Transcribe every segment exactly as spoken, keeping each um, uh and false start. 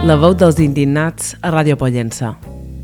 La veu dels indignats a Ràdio Pollença.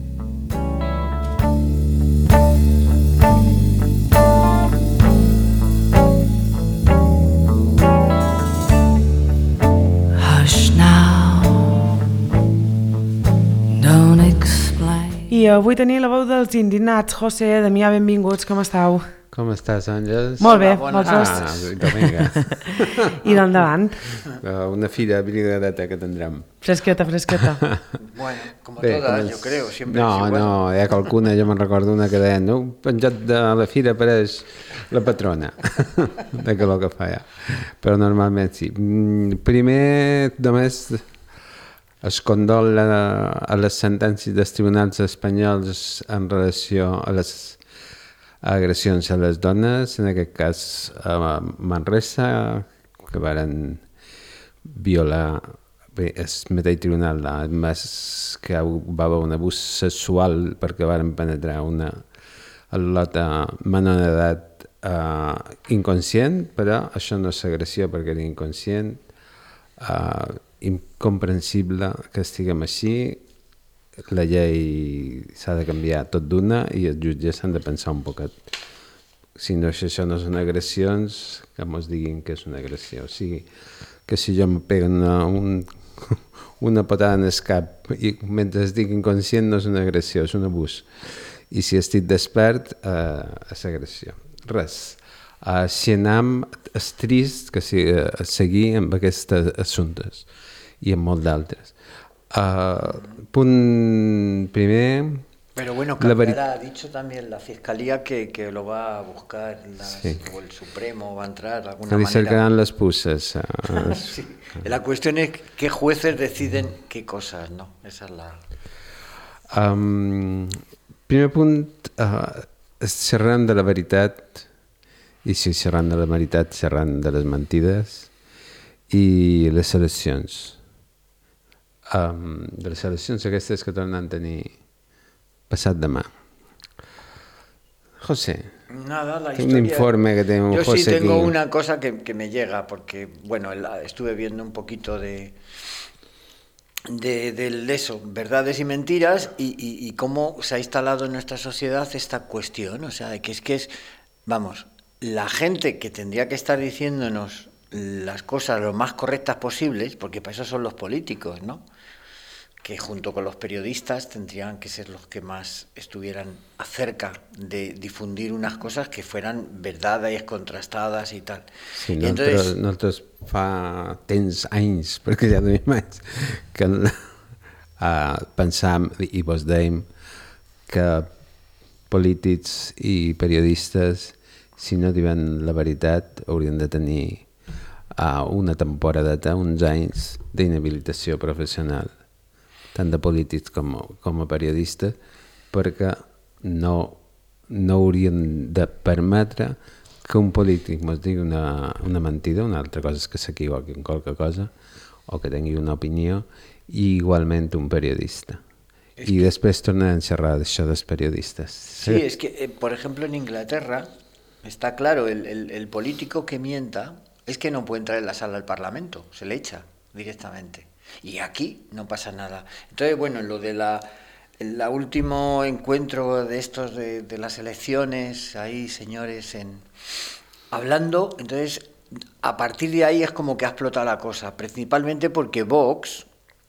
I avui tenim la veu dels indignats. José, Damià, benvinguts, com estàu? Com estàs, Àngels? Molt bé, vosaltres? Ah, dominga. I d'endavant? Una fira brigadeta que tindrem. Fresqueta, fresqueta. Bueno, como bé, todas, com yo creo, siempre no, es igual. No, hi ha qualcuna, jo me'n recordo una que deia, no, penjat de la fira apareix la patrona, de que el que fa ja. Però normalment sí. Primer, només es condol a, a les sentències dels tribunals espanyols en relació a les agressions a les dones, en aquest cas a Manresa, que varen violar, bé, el mateix tribunal ha admès que va haver un abús sexual perquè varen penetrar una al·lota menor d'edat uh, inconscient, però això no és agressió perquè era inconscient, uh, incomprensible que estiguem així. La llei s'ha de canviar tot d'una i els jutges s'han de pensar un poquet. Si no, si això no són agressions, que mos diguin que és una agressió. O sigui, que si jo em peguen una, un, una patada en el cap i mentre estic inconscient no és una agressió, és un abús. I si estic despert, eh, és agressió. Res. Uh, si anem, és trist que si, uh, seguir amb aquests assumptes i amb molt d'altres. Uh, punt primer. Pero bueno, cambiará, ha dicho también la Fiscalía que, que lo va a buscar las, sí. O el Supremo va a entrar de alguna que manera. Se cercarán las puces. Uh, sí. La cuestión es qué jueces deciden qué cosas, ¿no? Esa es la... Um, primer punt, uh, xerrant de la veritat, i si xerrant de la veritat, xerrant de les mentides i les eleccions. Um, de les eleccions aquestes que tornen a tenir passat demà. José, nada, la historia... un informe que tengo Yo José sí tengo aquí. Una cosa que, que me llega, porque, bueno, estuve viendo un poquito de, de, de eso, verdades y mentiras, y, y, y cómo se ha instalado en nuestra sociedad esta cuestión, o sea, de que es que es, vamos, la gente que tendría que estar diciéndonos las cosas lo más correctas posibles, porque para eso son los políticos, ¿no? Que junto con los periodistas tendrían que ser los que más estuvieran acerca de difundir unas cosas que fueran verdades contrastadas i tal. Sí, I nosaltres, entonces... nosaltres fa temps, anys, perquè ja tenim anys, que uh, pensam, i vos dèiem, que polítics i periodistes, si no diuen la veritat, haurien de tenir uh, una temporadeta, uns anys d'inhabilitació professional, tant de polítics com, com a periodistes, perquè no, no haurien de permetre que un polític ens digui una, una mentida, una altra cosa és que s'equivoqui en qualque cosa, o que tingui una opinió, i igualment un periodista. Es y que... después tornan a encerrar això dels periodistas. Sí, sí, es que, eh, por ejemplo, en Inglaterra está claro, el, el, el político que mienta es que no puede entrar en la sala del Parlamento, se le echa directamente. Y aquí no pasa nada. Entonces, bueno, lo de la el último encuentro de estos de, de las elecciones, ahí señores en hablando, entonces a partir de ahí es como que ha explotado la cosa, principalmente porque Vox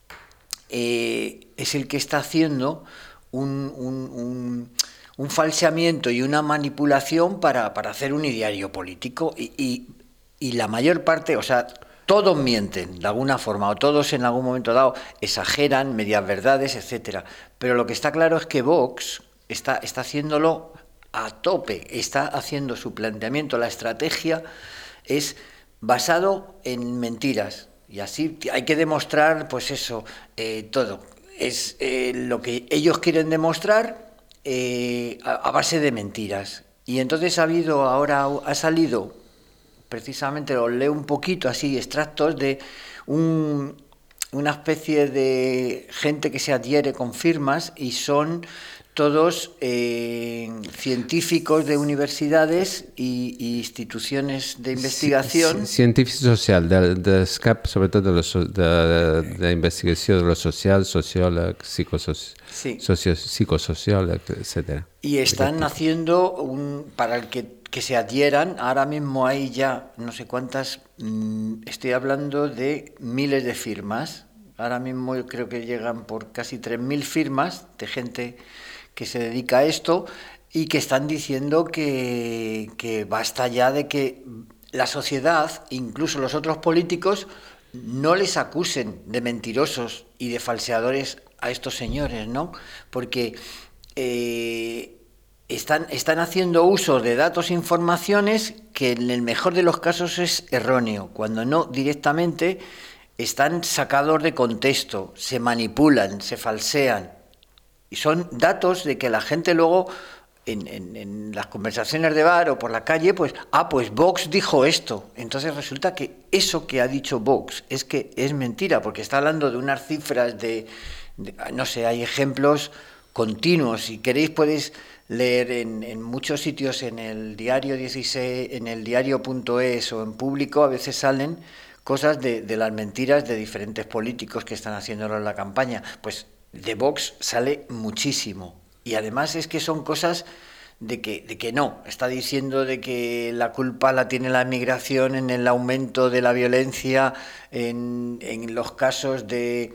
eh, es el que está haciendo un, un, un, un falseamiento y una manipulación para, para hacer un ideario político y, y, y la mayor parte, o sea, todos mienten de alguna forma o todos en algún momento dado exageran, medias verdades, etcétera. Pero lo que está claro es que Vox está, está haciéndolo a tope, está haciendo su planteamiento, la estrategia es basado en mentiras y así hay que demostrar, pues eso, eh, todo. Es eh, lo que ellos quieren demostrar eh, a, a base de mentiras. Y entonces ha habido, ahora ha salido... precisamente os leo un poquito así, extractos de un, una especie de gente que se adhiere con firmas y son todos eh, científicos de universidades y, y instituciones de investigación. Científic social, de, de cap, sobretot de, lo, de, de investigació de lo social, sociòleg, psicosoci, sí. socio, psicosociòleg, etcétera. Y están haciendo, un, para el que, que se adhieran, ahora mismo hay ya no sé cuántas, mmm, estoy hablando de miles de firmas, ahora mismo yo creo que llegan por casi tres mil firmas de gente que se dedica a esto y que están diciendo que, que basta ya de que la sociedad, incluso los otros políticos, no les acusen de mentirosos y de falseadores a estos señores, ¿no? Porque eh, están, están haciendo uso de datos e informaciones que en el mejor de los casos es erróneo, cuando no directamente están sacados de contexto, se manipulan, se falsean. Y son datos de que la gente luego, en, en, en las conversaciones de bar o por la calle, pues, ah, pues Vox dijo esto. Entonces resulta que eso que ha dicho Vox es que es mentira, porque está hablando de unas cifras de, de no sé, hay ejemplos continuos. Si queréis podéis leer en, en muchos sitios, en el diario dieciséis, en el diario punto es o en Público, a veces salen cosas de, de las mentiras de diferentes políticos que están haciéndolo en la campaña. Pues de Vox sale muchísimo. Y además es que son cosas de que, de que no. Está diciendo de que la culpa la tiene la migración en el aumento de la violencia, en, en los casos de,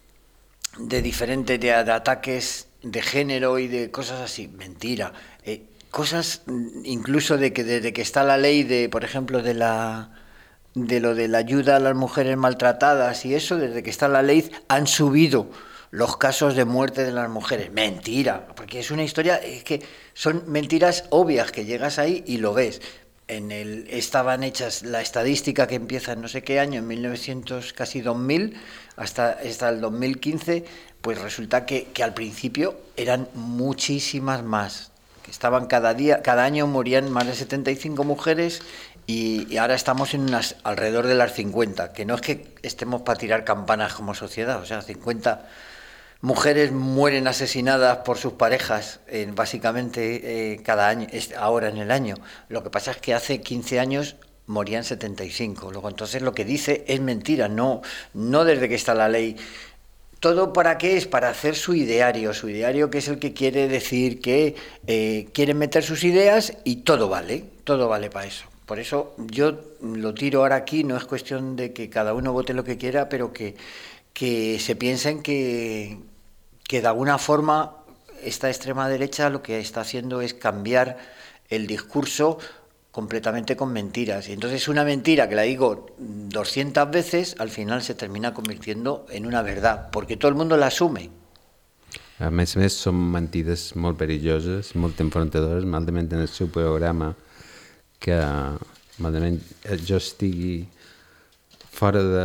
de diferentes de, de ataques de género y de cosas así. Mentira. Eh, cosas incluso de que desde que está la ley de, por ejemplo, de la... de lo de la ayuda a las mujeres maltratadas y eso, desde que está la ley han subido los casos de muerte de las mujeres. Mentira, porque es una historia, es que son mentiras obvias que llegas ahí y lo ves. En el estaban hechas la estadística que empieza en no sé qué año, en mil novecientos, casi dos mil, hasta, hasta el dos mil quince, pues resulta que, que al principio eran muchísimas más. Que estaban cada día, cada año morían más de setenta y cinco mujeres. Y, y ahora estamos en unas alrededor de las cincuenta, que no es que estemos para tirar campanas como sociedad, o sea, cincuenta mujeres mueren asesinadas por sus parejas, eh, básicamente eh, cada año, ahora en el año. Lo que pasa es que hace quince años morían setenta y cinco, luego entonces lo que dice es mentira, no, no desde que está la ley. ¿Todo para qué es? Para hacer su ideario, su ideario que es el que quiere decir que eh, quieren meter sus ideas y todo vale, todo vale para eso. Por eso yo lo tiro ahora aquí, no es cuestión de que cada uno vote lo que quiera, pero que, que se piensen que, que de alguna forma esta extrema derecha lo que está haciendo es cambiar el discurso completamente con mentiras. Y entonces una mentira que la digo doscientas veces, al final se termina convirtiendo en una verdad, porque todo el mundo la asume. A més a més, són mentides molt perilloses, molt enfrontadores, malament en el seu programa, que malament jo estigui fora de,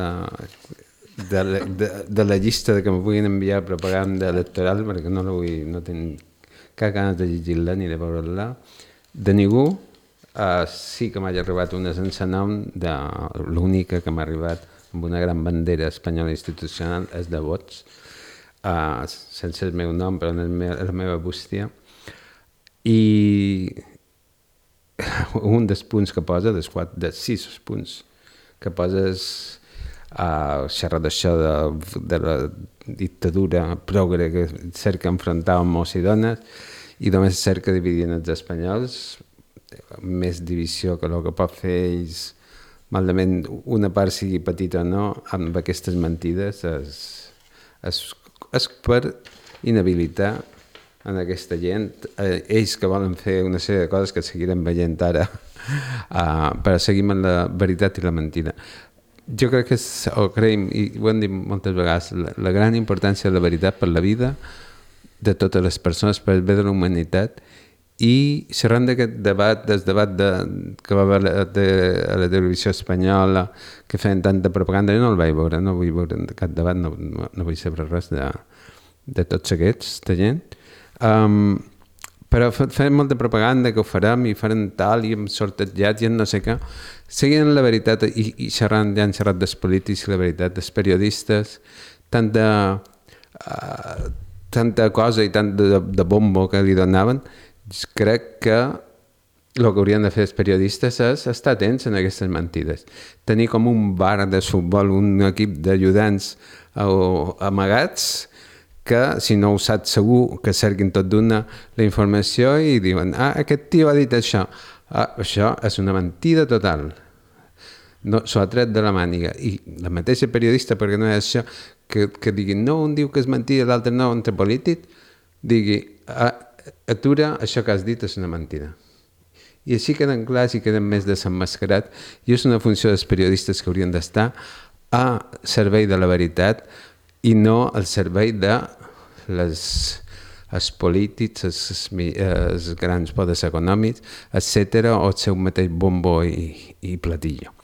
de, de, de la llista de que me puguin enviar propaganda electoral, perquè no la vull, no tinc cap ganes de llegir-la ni de veure-la, de ningú. Uh, sí que m'ha arribat una sense nom, de l'única que m'ha arribat amb una gran bandera espanyola institucional és de Vox, uh, sense el meu nom, però en me, la meva bústia. I un dels punts que posa, dels, quatre, dels sis punts que poses a uh, xerrar d'això de, de la dictadura progre que cerca enfrontar homes i dones i només cerca dividir els espanyols, més divisió que el que pot fer ells, malament una part sigui petita o no, amb aquestes mentides és, és, és per inhabilitar en aquesta gent, eh, ells que volen fer una sèrie de coses que seguirem veient ara, uh, per seguir amb la veritat i la mentida. Jo crec que és, o creiem, i ho hem dit moltes vegades, la, la gran importància de la veritat per la vida de totes les persones, per el bé de la humanitat, i xerrant d'aquest debat, del debat de, que va haver a, de, a la televisió espanyola, que feien tanta propaganda, jo no el vaig veure, no vull veure cap debat, no, no, no vull saber res de, de tots aquests, de gent. Um, però feien molta propaganda que ho farem i farem tal i hem sortejat i en no sé què. Seguien la veritat i, i xerrant, ja han xerrat dels polítics, la veritat, dels periodistes, tant de uh, tanta cosa i tant de, de bombo que li donaven, crec que el que haurien de fer els periodistes és estar atents en aquestes mentides. Tenir com un bar de futbol, un equip d'ajudants amagats, que si no ho saps segur, que cerquin tot d'una la informació i diuen, ah, aquest tio ha dit això. Ah, això és una mentida total. No, s'ho ha tret de la màniga. I la mateixa periodista, perquè no és això, que, que digui, no, un diu que és mentida, l'altre no, entre polític, digui, ah, atura, això que has dit és una mentida. I així queden clars i queden més desemmascarats. I és una funció dels periodistes que haurien d'estar a servei de la veritat i no al servei de les, els polítics, els, els grans poders econòmics, etcètera, o el seu mateix bombo i, i platillo.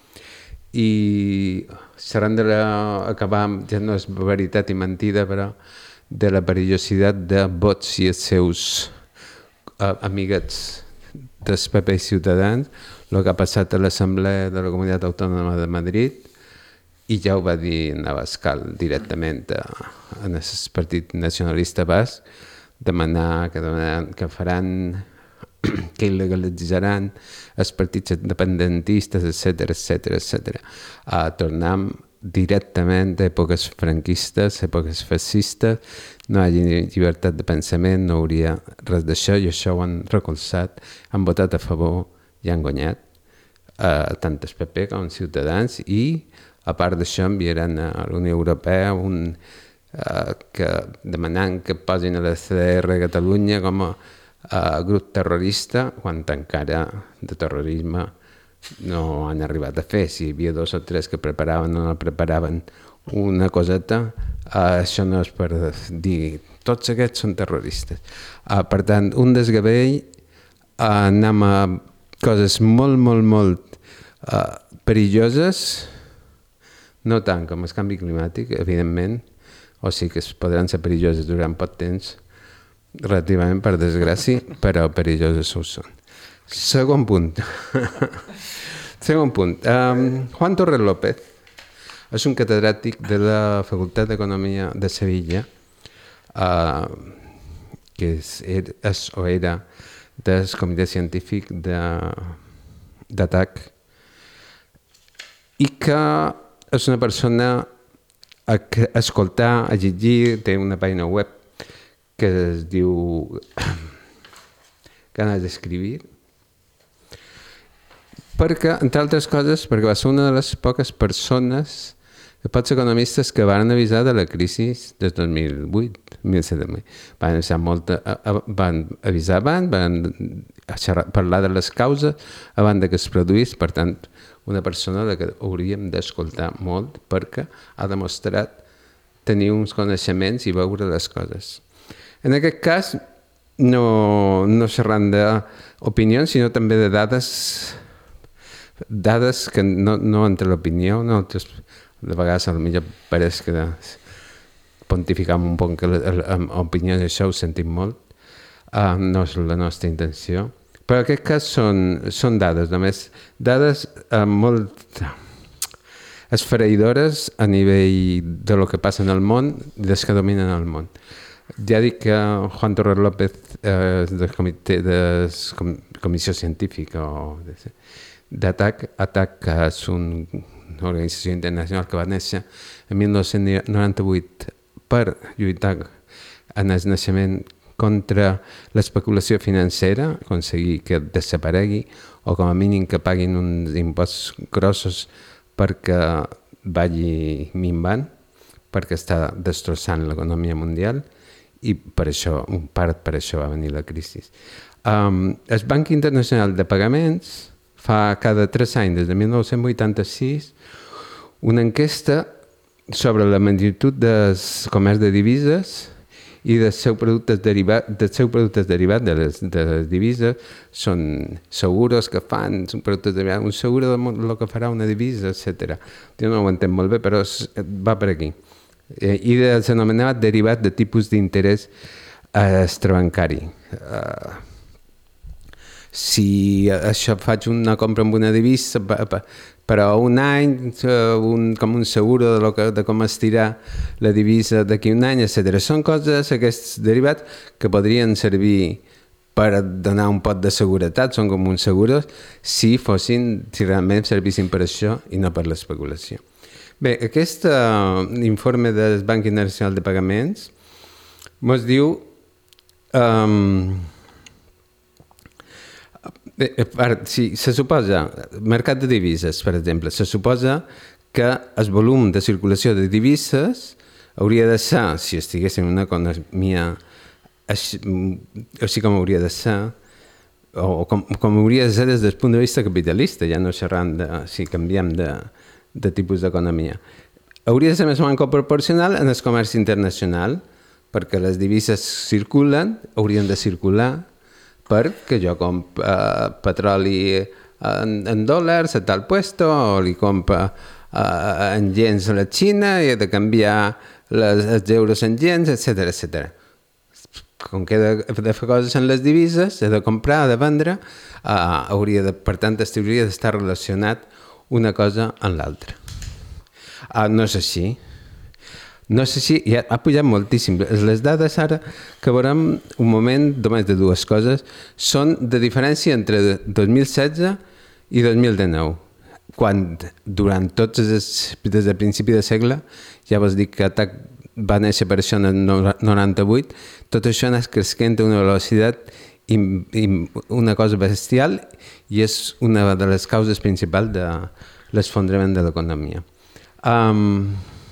I s'hauran d'acabar, ja no és veritat i mentida, però de la perillositat de vots i els seus uh, amiguets dels P P i Ciutadans, el que ha passat a l'Assemblea de la Comunitat Autònoma de Madrid, i ja ho va dir Navascal directament en el Partit Nacionalista Basc, demanar que, demanar, que faran, que il·legalitzaran els partits independentistes, etcètera, etcètera, etcètera. A tornar directament a èpoques franquistes, èpoques fascistes, no hi hagi llibertat de pensament, no hauria res d'això, i això ho han recolzat, han votat a favor i han guanyat, eh, tant el P P com Ciutadans, i a part d'això enviaran a la Unió Europea un, eh, que, demanant que posin a la C D R Catalunya com a eh, grup terrorista, quan encara de terrorisme no han arribat a fer. Si hi havia dos o tres que preparaven o no preparaven una coseta, eh, això no és per dir tots aquests són terroristes. Eh, per tant, un desgavell, eh, anem a coses molt, molt, molt eh, perilloses, no tant com el canvi climàtic, evidentment, o sí que es podran ser perilloses durant poc temps, relativament per desgràcia, però perilloses ho són. Segon punt. Segon punt. Um, Juan Torres López és un catedràtic de la Facultat d'Economia de Sevilla, uh, que és, és o era del comitè científic d'A T A C, i que és una persona a escoltar, a llegir, té una pàgina web que es diu Ganas d'escriure, perquè, entre altres coses, perquè va ser una de les poques persones, de pocs economistes que van avisar de la crisi del dos mil vuit, dos mil set. Van avisar, molt, van avisar abans, van xerrar, parlar de les causes abans que es produís, per tant, una persona de que hauríem d'escoltar molt perquè ha demostrat tenir uns coneixements i veure les coses. En aquest cas, no, no xerrant d'opinions, sinó també de dades, dades que no, no entre l'opinió, no, de vegades potser pareix que pontificam un poc que amb opinions això ho sentim molt, uh, no és la nostra intenció. Però en aquest cas són, són dades, només dades eh, molt esfereïdores a nivell de lo que passa en el món i dels que dominen el món. Ja dic que Juan Torres López eh, del comitè de com, comissió científica o d'A T A C. A T A C és un, una organització internacional que va néixer en mil nou-cents noranta-vuit per lluitar en el naixement contra l'especulació financera, aconseguir que desaparegui o com a mínim que paguin uns impostos grossos perquè vagi minvant, perquè està destrossant l'economia mundial i per això, un part per això va venir la crisi. Um, el Banc Internacional de Pagaments fa cada tres anys, des de mil nou-cents vuitanta-sis, una enquesta sobre la magnitud del comerç de divises i dels seus productes derivats, dels seus productes derivats de les, de les divises, són seguros que fan, són productes derivats, un seguro del que farà una divisa, etcètera. Jo no ho entenc molt bé, però va per aquí. Eh, I dels anomenats derivats de tipus d'interès eh, extrabancari. Eh, si això faig una compra amb una divisa, però un any, un, com un seguro de, lo que, de com estirar la divisa d'aquí un any, etcètera. Són coses, aquests derivats, que podrien servir per donar un pot de seguretat, són com uns seguros, si fossin, si realment servissin per això i no per l'especulació. Bé, aquest uh, informe del Banc Internacional de Pagaments ens diu um, bé, si se suposa, mercat de divises, per exemple, se suposa que el volum de circulació de divises hauria de ser, si estiguéssim en una economia així, així com hauria de ser, o com, com hauria de ser des del punt de vista capitalista, ja no xerrant de, si canviem de, de tipus d'economia. Hauria de ser més o menys proporcional en el comerç internacional, perquè les divises circulen, haurien de circular perquè jo comp uh, petroli en, en dòlars a tal puesto, o li comp uh, en yens a la Xina i he de canviar les, els euros en yens, etcètera, etcètera. Com que he de, de fer coses en les divises, he de comprar, he de vendre, uh, hauria de, per tant, hauria d'estar relacionat una cosa amb l'altra. Uh, no és així. No és així, ja ha pujat moltíssim. Les dades ara que veurem un moment només de dues coses són de diferència entre dos mil setze i dos mil dinou, quan durant tots els, des del principi de segle, ja vos dic que ATAC va néixer per això en el noranta-vuit, tot això anés creixent a una velocitat i, i una cosa bestial i és una de les causes principals de l'esfondrament de l'economia. Um,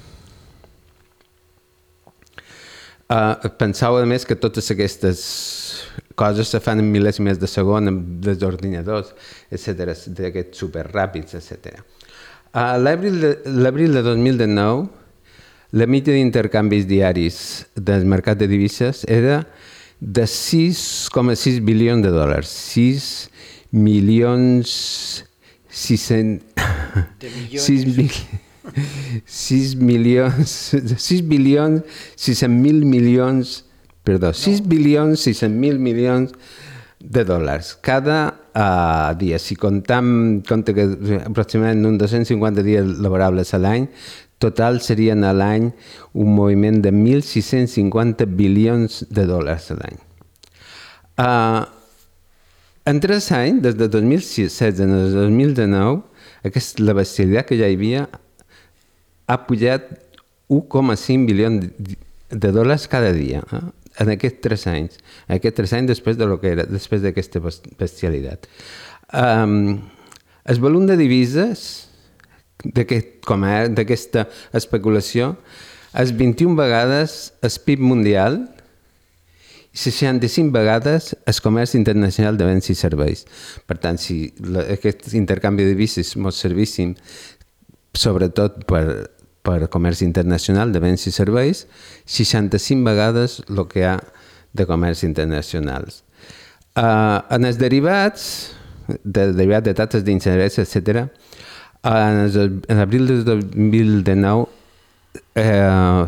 Uh, pensava a més que totes aquestes coses se fan en mil·lèsimes de segon dels ordinadors, etcètera, d'aquests superràpids, etcètera. Uh, L'abril de, l'abril de dos mil dinou, la mitja d'intercanvis diaris del mercat de divises era de sis coma sis bilions de dòlars. sis milions sis-cents... sis milions... sis milions, sis bilions, sis-cents mil milions, perdó, sis bilions, sis-cents mil milions de dòlars cada uh, dia. Si comptam, compta que aproximadament uns dos-cents cinquanta dies laborables a l'any, total serien a l'any un moviment de mil sis-cents cinquanta bilions de dòlars a l'any. Uh, en tres anys, des de dos mil setze a dos mil dinou, aquesta, la bestialitat que ja hi havia ha pujat un coma cinc bilions de dòlars cada dia, eh? En aquests tres anys. En aquests tres anys després de lo que era, després d'aquesta bestialitat. Um, el volum de divises d'aquest comerç, d'aquesta especulació, és vint-i-una vegades el P I B mundial i seixanta-cinc vegades el comerç internacional de béns i serveis. Per tant, si la, aquest intercanvi de divises ens servissin sobretot per per comerç internacional de béns i serveis, seixanta-cinc vegades el que hi ha de comerç internacionals. Uh, en els derivats, de, derivats de taxes d'interès, etcètera, en, en abril de dos mil dinou eh,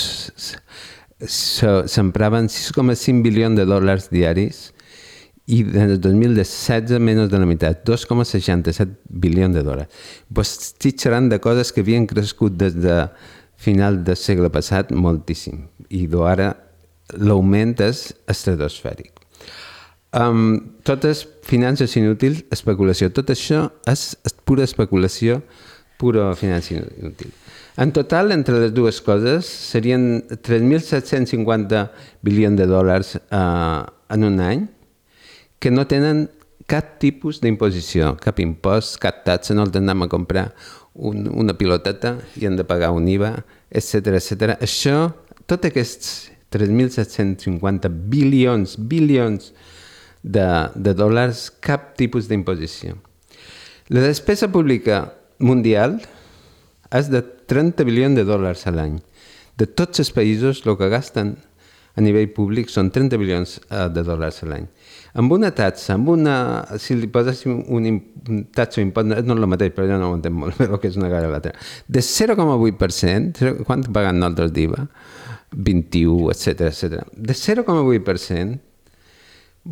s'empraven sis coma cinc bilions de dòlars diaris i en el dos mil setze menys de la meitat, dos coma seixanta-set bilions de dòlars. Pues estic xerrant de coses que havien crescut des de final del segle passat moltíssim i d'ara l'augment és estratosfèric. Um, totes finances inútils, especulació. Tot això és pura especulació, pura finança inútil. En total, entre les dues coses, serien tres mil set-cents cinquanta bilions de dòlars uh, en un any, que no tenen cap tipus d'imposició, cap impost, cap taxa, no els anem a comprar un, una piloteta i han de pagar un I V A, etcètera, etcètera. Això, tots aquests tres mil set-cents cinquanta bilions, bilions de, de dòlars, cap tipus d'imposició. La despesa pública mundial és de trenta bilions de dòlars a l'any. De tots els països, el que gasten a nivell públic són trenta bilions de dòlars a l'any. Amb una taxa, amb una, si li poséssim un, un taxa o impost, no és el mateix, però jo no ho entenc molt bé el que és una cosa o l'altra, de zero coma vuit per cent, quant paguen nosaltres d'I V A? vint-i-u, etcètera, etcètera. De zero coma vuit per cent,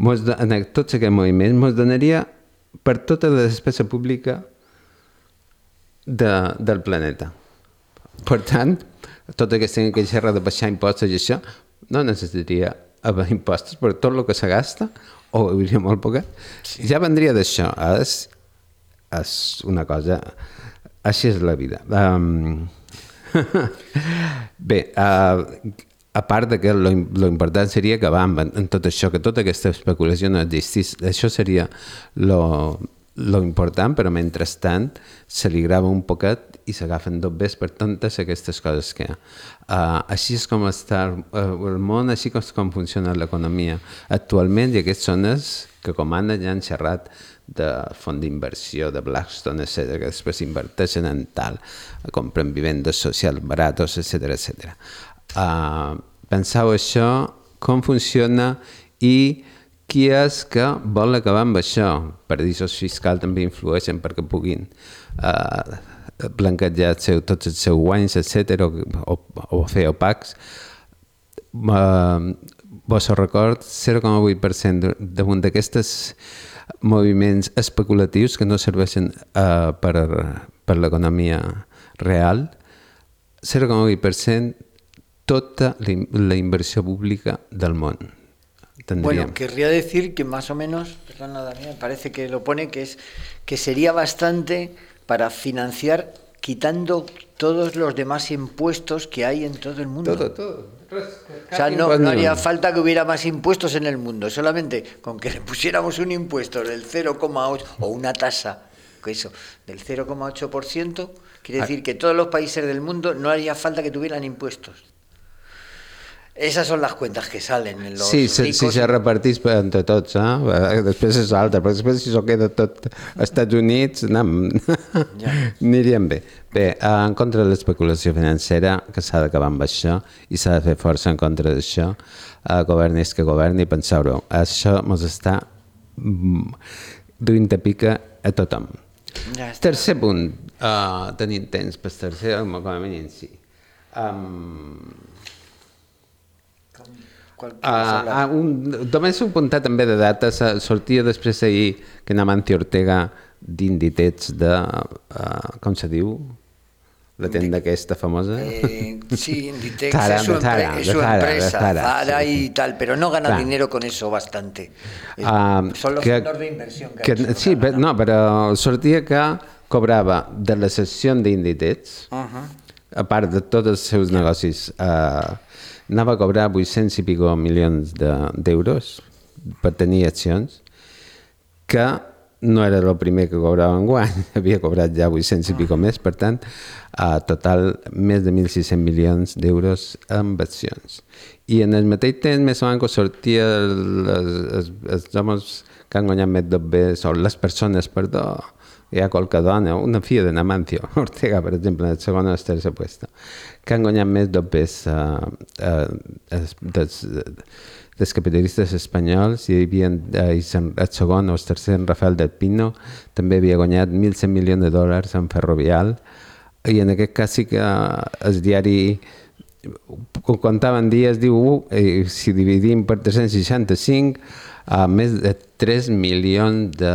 en tots aquests moviments, ens donaria per tota la despesa pública de, del planeta. Per tant, tota aquesta que xerra de baixar impostos i això, no necessitaria haver impostos, però tot el que se gasta, o oh, hauria molt poquet, sí. Ja vendria d'això. És, és una cosa... Així és la vida. Um... Bé, uh, a part de que lo, lo important seria acabar amb en tot això, que tota aquesta especulació no existís. Això seria lo, lo important, però mentrestant se li grava un poquet i s'agafen dobbers per tantes aquestes coses que hi ha. Uh, així és com està el, el món, així és com funciona l'economia actualment, i aquests són els que comanden ja han xerrat de fons d'inversió, de Blackstone, etcètera, que després inverteixen en tal, compren vivendes socials baratos, etcètera, etcètera. Uh, penseu això, com funciona i qui és que vol acabar amb això. Paradisos fiscals també influeixen perquè puguin uh, blanquejar seu, tots els seus guanys, etcètera, o, o fer opacs. Uh, vos record, zero coma vuit per cent damunt d'aquestes moviments especulatius que no serveixen uh, per, per l'economia real, zero coma vuit per cent tota la, la inversión pública del mundo. Bueno, querría decir que más o menos, perdona Daniel, parece que lo pone, que es que sería bastante para financiar quitando todos los demás impuestos que hay en todo el mundo. Todo, todo. O sea, no, no haría falta que hubiera más impuestos en el mundo, solamente con que le pusiéramos un impuesto del cero coma ocho o una tasa, que eso, del cero coma ocho por ciento, quiere decir que todos los países del mundo no haría falta que tuvieran impuestos. Esas son las cuentas que salen en los sí, si, si se repartís entre tots, eh? Després és altre, però després si s'ho queda tot als Estats Units, anem, ja. Aniríem bé. Bé, en contra de l'especulació financera, que s'ha d'acabar amb això, i s'ha de fer força en contra d'això, eh, governis que governi, penseu-ho, això ens està duint a pica a tothom. Ja tercer punt, uh, tenim temps per tercer, com a mínim sí. Um, Uh, uh, un, només un puntat també de data, sortia després ahir que Namancio Ortega d'Inditex de, uh, com se diu? La tenda aquesta famosa. Eh, sí, Inditex Zara, es su, Zara, es su Zara, empresa, Zara, Zara sí. Y tal, pero no gana Zara. Dinero con eso bastante. Uh, Son los que, fondos de inversión que, que Sí, però, no, però sortia que cobrava de la sessió d'Inditex, uh -huh. a part de tots els seus yeah. negocis, uh, anava a cobrar vuit-cents i pico milions d'euros de, per tenir accions, que no era el primer que cobrava en guany, havia cobrat ja vuit-cents i pico més, per tant, a total més de mil sis-cents milions d'euros amb accions. I en el mateix temps, més o menys, sortia els, els, els homes que han guanyat més dobbers, o les persones, perdó, hi ha qualque dona, una filla de Namancio Ortega, per exemple, en el segon o el tercer puesto, que han guanyat més dobbers uh, uh, dels, dels capitalistes espanyols. Hi havia uh, el segon o el tercer, en Rafael del Pino, també havia guanyat mil cent milions de dòlars en Ferrovial, i en aquest cas sí que el diari ho comptaven dies, diu, uh, eh, si dividim per tres-cents seixanta-cinc, uh, més de tres milions de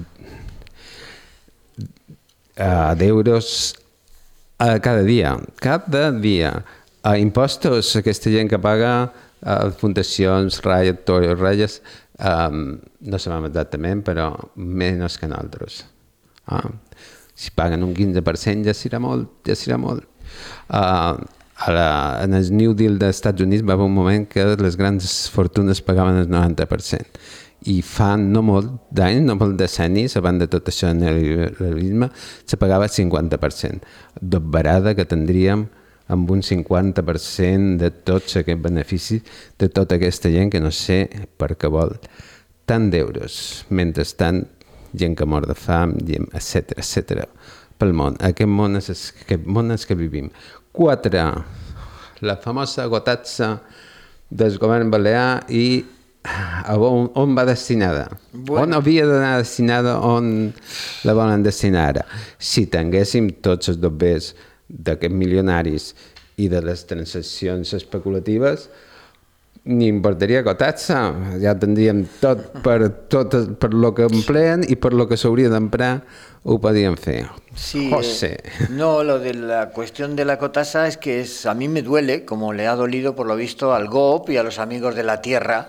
Uh, d'euros uh, cada dia, cada dia. Uh, impostos, aquesta gent que paga uh, fundacions, ratlles, toros, ratlles, um, no sabem exactament, però menys que nosaltres. Uh, si paguen un quinze per cent ja serà molt, ja serà molt. Uh, a la, en el New Deal dels Estats Units va haver un moment que les grans fortunes pagaven el noranta per cent. I fa no molt d'anys, no molt decennis, abans de tot això en el liberalisme, se pagava el cinquanta per cent. Dobbarada que tindríem amb un cinquanta per cent de tots aquests beneficis de tota aquesta gent que no sé per què vol tant d'euros. Mentrestant, gent que mor de fam, etcètera, etcètera, pel món. Aquest món és aquest món és que vivim. Quatre, la famosa gotatza del govern balear i On, on va destinada? Bueno. On havia d'anar destinada, on la volen destinar ara? Si tinguéssim tots els dobbers d'aquests milionaris i de les transaccions especulatives, ni importaria cotassa, ja tindríem tot per, tot per lo que empleen i per lo que s'hauria d'emprar ho podíem fer. Sí, José. Eh, no, lo de la cuestión de la cotasa es que es, a mí me duele, como le ha dolido por lo visto al G O P y a los amigos de la tierra,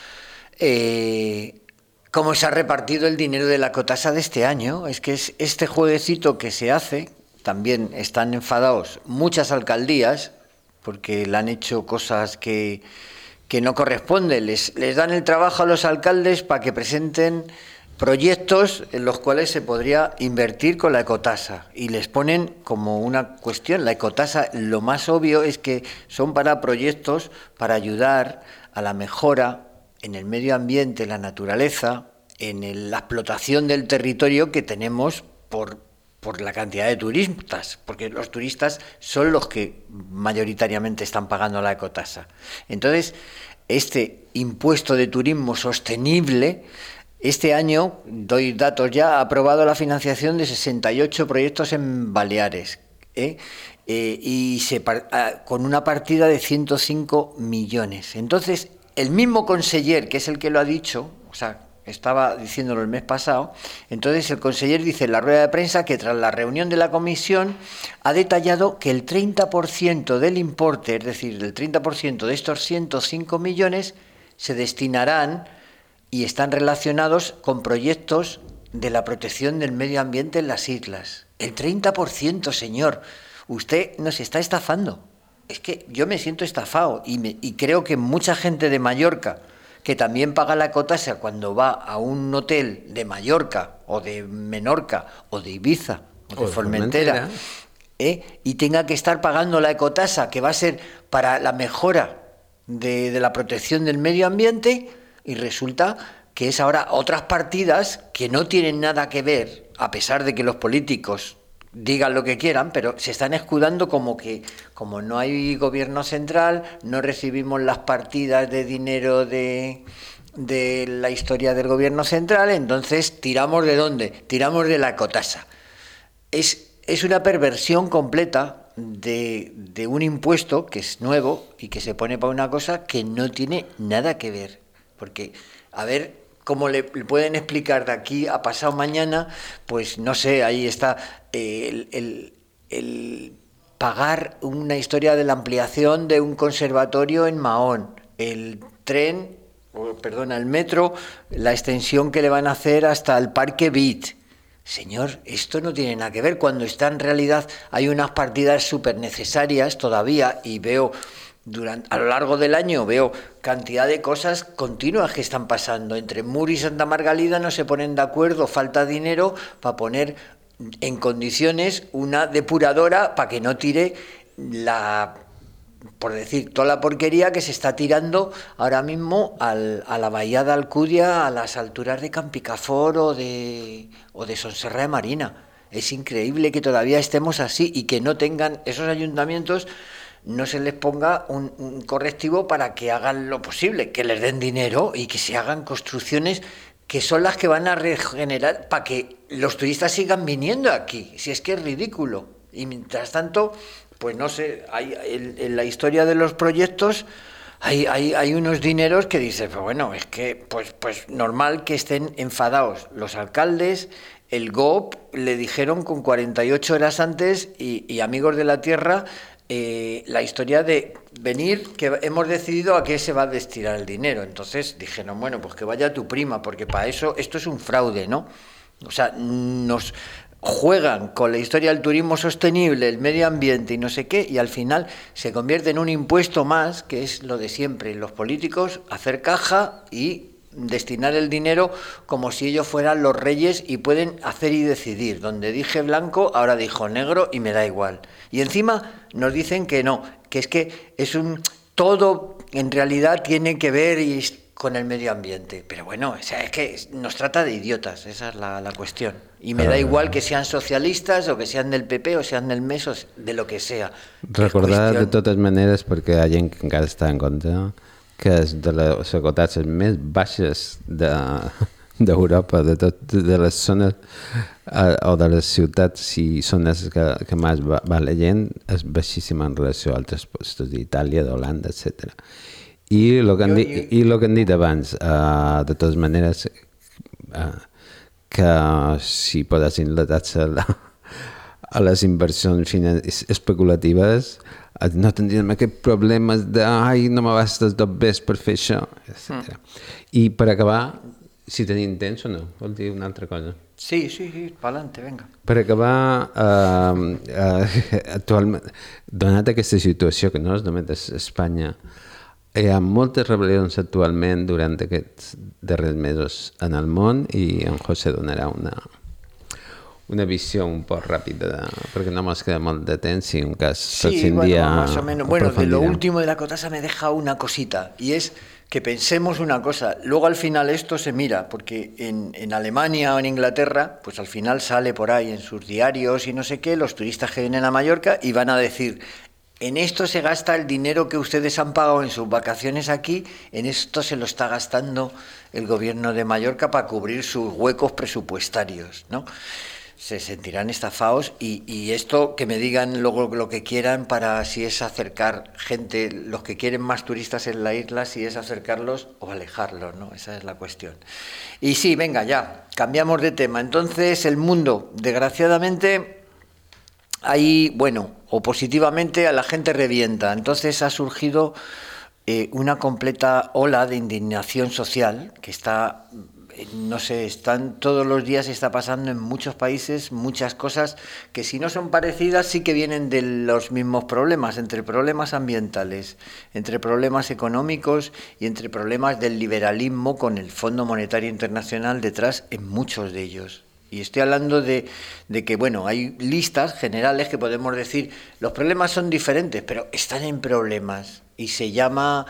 eh, cómo se ha repartido el dinero de la cotasa de este año. Es que es este jueguecito que se hace, también están enfadados muchas alcaldías, porque le han hecho cosas que... que no corresponde, les, les dan el trabajo a los alcaldes para que presenten proyectos en los cuales se podría invertir con la ecotasa y les ponen como una cuestión. La ecotasa, lo más obvio es que son para proyectos para ayudar a la mejora en el medio ambiente, la naturaleza, en el, la explotación del territorio que tenemos por, por la cantidad de turistas, porque los turistas son los que mayoritariamente están pagando la ecotasa. Entonces, este impuesto de turismo sostenible, este año, doy datos ya, ha aprobado la financiación de sesenta y ocho proyectos en Baleares, ¿eh? Eh, y se, con una partida de ciento cinco millones. Entonces, el mismo conseller, que es el que lo ha dicho, o sea, estaba diciéndolo el mes pasado, entonces el conseller dice en la rueda de prensa que tras la reunión de la comisión ha detallado que el treinta por ciento del importe, es decir, el treinta por ciento de estos ciento cinco millones se destinarán y están relacionados con proyectos de la protección del medio ambiente en las islas. El treinta por ciento, señor, usted nos está estafando. Es que yo me siento estafado y, me, y creo que mucha gente de Mallorca que también paga la cotasa cuando va a un hotel de Mallorca o de Menorca o de Ibiza o de, o de Formentera, Formentera. ¿Eh? y tenga que estar pagando la ecotasa que va a ser para la mejora de, de la protección del medio ambiente y resulta que es ahora otras partidas que no tienen nada que ver, a pesar de que los políticos digan lo que quieran, pero se están escudando como que como no hay gobierno central, no recibimos las partidas de dinero de, de la historia del gobierno central, entonces tiramos ¿de dónde? Tiramos de la ecotasa. Es, es una perversión completa de, de un impuesto que es nuevo y que se pone para una cosa que no tiene nada que ver. Porque, a ver... ¿Cómo le pueden explicar de aquí a pasado mañana? Pues no sé, ahí está eh, el, el, el pagar una historia de la ampliación de un conservatorio en Mahón, el tren, o, perdona, el metro, la extensión que le van a hacer hasta el Parque Beat. Señor, esto no tiene nada que ver, cuando está en realidad hay unas partidas súper necesarias todavía y veo... Durante, a lo largo del año veo cantidad de cosas continuas que están pasando. Entre Mur y Santa Margalida no se ponen de acuerdo, falta dinero para poner en condiciones una depuradora para que no tire la, por decir, toda la porquería que se está tirando ahora mismo al, a la bahía de Alcudia, a las alturas de Campicafor o de, o de Sonserra de Marina. Es increíble que todavía estemos así y que no tengan esos ayuntamientos... no se les ponga un, un correctivo para que hagan lo posible, que les den dinero y que se hagan construcciones que son las que van a regenerar para que los turistas sigan viniendo aquí, si es que es ridículo. Y mientras tanto, pues no sé, hay, en, en la historia de los proyectos hay, hay, hay unos dineros que dices, pues bueno, es que pues, pues normal que estén enfadados los alcaldes. El G O P le dijeron con cuarenta y ocho horas antes y, y amigos de la tierra, Eh, la historia de venir, que hemos decidido a qué se va a destinar el dinero. Entonces dijeron, bueno, pues que vaya tu prima, porque para eso esto es un fraude, ¿no? O sea, nos juegan con la historia del turismo sostenible, el medio ambiente y no sé qué, y al final se convierte en un impuesto más, que es lo de siempre, los políticos hacer caja y destinar el dinero como si ellos fueran los reyes y pueden hacer y decidir. Donde dije blanco, ahora dijo negro y me da igual. Y encima nos dicen que no, que es que es un todo en realidad tiene que ver y con el medio ambiente. Pero bueno, o sea, es que nos trata de idiotas, esa es la, la cuestión. Y me da igual que sean socialistas o que sean del P P o sean del M E S o de lo que sea. Recordar de totes maneres, perquè hi ha gent que encara està en contra, que és de les cotazes més baixes d'Europa, de, de, tot, de les zones eh, o de les ciutats, si són les que, que més va, va la gent, és baixíssima en relació a altres postos d'Itàlia, d'Holanda, etcètera. I el que, han dit, jo... i el que han dit abans, uh, de totes maneres, uh, que si posessin la taxa a, la, a les inversions finan- especulatives, no tindríem aquests problemes de ai, no m'abastes dos bes per fer això, etcètera. Mm. I per acabar, si tenim temps o no, vol dir una altra cosa. Sí, sí, sí, pa'lante, venga. Per acabar, eh, eh, actualment, donat aquesta situació que no és només a Espanya, hi ha moltes rebel·lions actualment durant aquests darrers mesos en el món i en José donarà una, una visió un poc ràpida, perquè no ens queda molt de temps i un cas sí, bueno, día más o menos. Bueno, de lo último de la Cotasa me deja una cosita, y es que pensemos una cosa, luego al final esto se mira, porque en, en Alemania o en Inglaterra, pues al final sale por ahí en sus diarios y no sé qué, los turistas que vienen a Mallorca y van a decir, en esto se gasta el dinero que ustedes han pagado en sus vacaciones aquí, en esto se lo está gastando el gobierno de Mallorca para cubrir sus huecos presupuestarios, ¿no? Se sentirán estafados y, y esto que me digan luego lo que quieran para si es acercar gente, los que quieren más turistas en la isla, si es acercarlos o alejarlos, ¿no? Esa es la cuestión. Y sí, venga, ya, cambiamos de tema. Entonces, el mundo, desgraciadamente, ahí, bueno, o positivamente a la gente revienta. Entonces ha surgido eh, una completa ola de indignación social que está... no sé, están todos los días está pasando en muchos países muchas cosas que si no son parecidas sí que vienen de los mismos problemas, entre problemas ambientales, entre problemas económicos y entre problemas del liberalismo con el Fondo Monetario Internacional detrás en muchos de ellos. Y estoy hablando de, de que, bueno, hay listas generales que podemos decir, los problemas son diferentes, pero están en problemas. Y se llama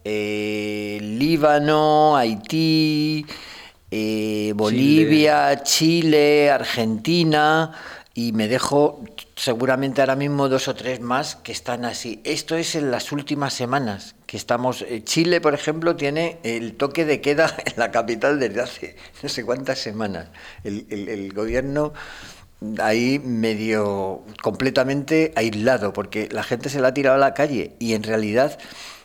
eh, Líbano, Haití... Eh, Bolivia, Chile. Chile, Argentina y me dejo seguramente ahora mismo dos o tres más que están así. Esto es en las últimas semanas que estamos. Eh, Chile, por ejemplo, tiene el toque de queda en la capital desde hace no sé cuántas semanas. El, el, el gobierno ahí medio completamente aislado porque la gente se la ha tirado a la calle y en realidad...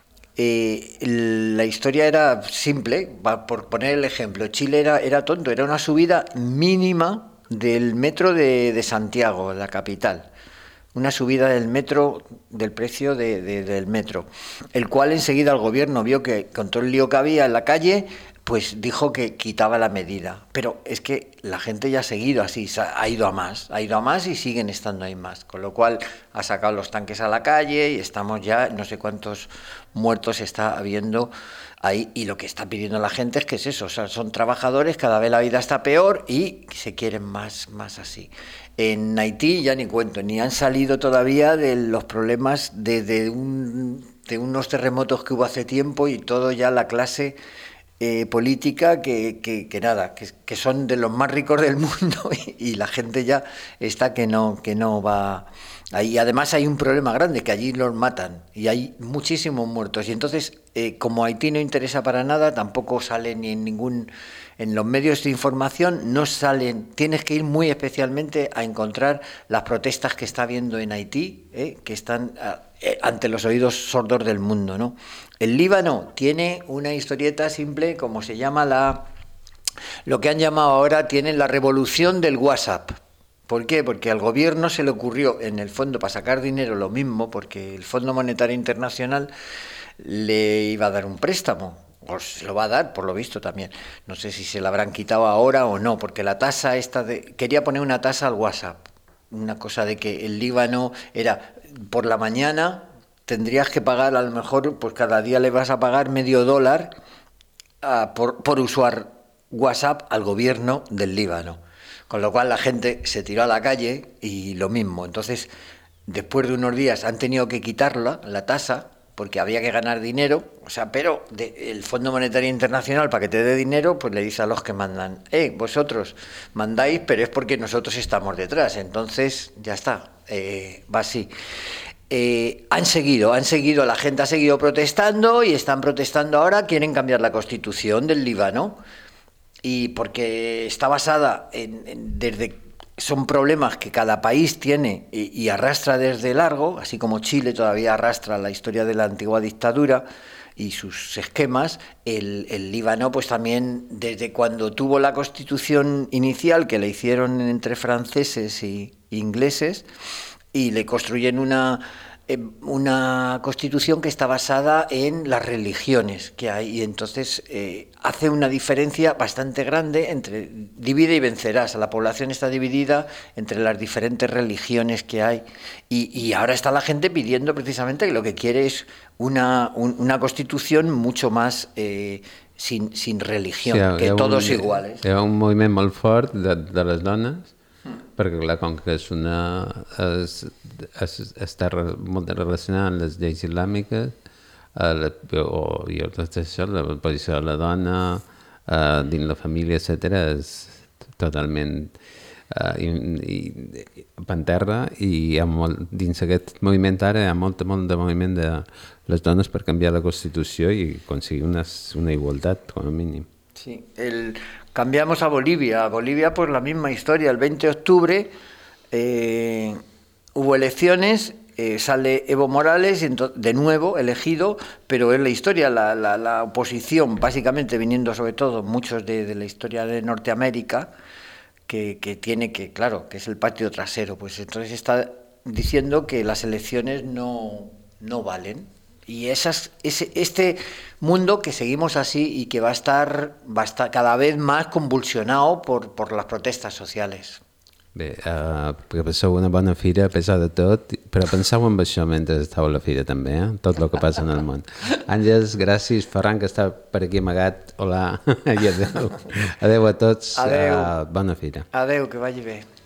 Eh, la historia era simple, por poner el ejemplo, Chile era, era tonto, era una subida mínima del metro de, de Santiago, la capital, una subida del metro, del precio de, de, del metro, el cual enseguida el gobierno vio que con todo el lío que había en la calle, pues dijo que quitaba la medida, pero es que la gente ya ha seguido así, ha ido a más, ha ido a más y siguen estando ahí más, con lo cual ha sacado los tanques a la calle y estamos ya, no sé cuántos muertos está habiendo ahí y lo que está pidiendo la gente es que es eso, o sea, son trabajadores, cada vez la vida está peor y se quieren más, más así. En Haití ya ni cuento, ni han salido todavía de los problemas de, de, un, de unos terremotos que hubo hace tiempo y todo ya la clase... Eh, política que, que, que nada, que, que son de los más ricos del mundo y, y la gente ya está que no, que no va ahí. Además hay un problema grande, que allí los matan y hay muchísimos muertos y entonces eh, como Haití no interesa para nada, tampoco sale ni en ningún, en los medios de información no salen, tienes que ir muy especialmente a encontrar las protestas que está habiendo en Haití, eh, que están eh, ante los oídos sordos del mundo, ¿no? El Líbano tiene una historieta simple, como se llama la, lo que han llamado ahora, tienen la revolución del WhatsApp. ¿Por qué? Porque al gobierno se le ocurrió en el fondo para sacar dinero lo mismo, porque el Fondo Monetario Internacional le iba a dar un préstamo, o se lo va a dar, por lo visto también. No sé si se la habrán quitado ahora o no, porque la tasa esta de, quería poner una tasa al WhatsApp, una cosa de que el Líbano era por la mañana... tendrías que pagar, a lo mejor, pues cada día le vas a pagar medio dólar uh, por, por usar WhatsApp al gobierno del Líbano. Con lo cual la gente se tiró a la calle y lo mismo. Entonces, después de unos días han tenido que quitarla, la tasa, porque había que ganar dinero. O sea, pero de, el Fondo Monetario Internacional, para que te dé dinero, pues le dice a los que mandan, eh, vosotros mandáis, pero es porque nosotros estamos detrás. Entonces, ya está, eh, va así. Eh, han seguido, han seguido, la gente ha seguido protestando y están protestando ahora, quieren cambiar la constitución del Líbano y porque está basada en, en desde son problemas que cada país tiene y, y arrastra desde largo, así como Chile todavía arrastra la historia de la antigua dictadura y sus esquemas, el, el Líbano pues también desde cuando tuvo la constitución inicial, que le hicieron entre franceses y ingleses, y le construyen una, una constitución que está basada en las religiones que hay, y entonces eh, hace una diferencia bastante grande entre divide y vencerás. La población está dividida entre las diferentes religiones que hay, y, y ahora está la gente pidiendo precisamente que lo que quiere es una, un, una constitución mucho más eh, sin, sin religión, sí, que todos un, iguales. Hi ha un moviment molt fort de, de les dones, perquè clar, com que és una, es, es, està re, molt relacionada amb les lleis islàmiques, eh, la, o, i tot això, la posició de la dona eh, dins la família, etcètera, és totalment eh, i, i, panterra, i hi ha molt, dins aquest moviment ara hi ha molt, molt de moviment de les dones per canviar la Constitució i aconseguir una, una igualtat, com a mínim. Sí, el... Cambiamos a Bolivia. A Bolivia, pues la misma historia. El veinte de octubre eh, hubo elecciones, eh, sale Evo Morales, de nuevo elegido, pero es la historia, la, la, la oposición, básicamente viniendo sobre todo muchos de, de la historia de Norteamérica, que, que tiene que, claro, que es el patio trasero, pues entonces está diciendo que las elecciones no, no valen. Y esas, ese, este mundo que seguimos así y que va a estar, va a estar cada vez más convulsionado por, por las protestas sociales. Bé, uh, perquè passeu una bona fira a pesar de tot, però penseu en això mentre esteu a la fira també, eh? Tot el que passa en el món. Àngels, gràcies. Ferran, que està per aquí amagat, hola, i adeu. Adeu a tots, adeu. Uh, bona fira. Adeu, que vagi bé.